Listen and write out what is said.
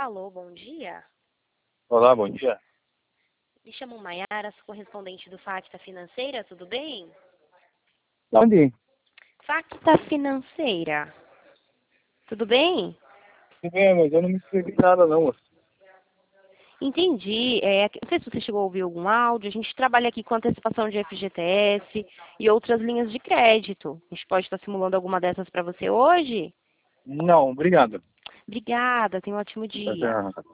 Alô, bom dia. Olá, bom dia. Me chamo Maiara, sou correspondente do Facta Financeira, tudo bem? Onde? Facta Financeira, tudo bem? Tudo bem, mas eu não me inscrevi em nada, não, moço. Entendi. Não sei se você chegou a ouvir algum áudio. A gente trabalha aqui com antecipação de FGTS e outras linhas de crédito. A gente pode estar simulando alguma dessas para você hoje? Não, obrigado. Obrigada, tenha um ótimo dia. Até.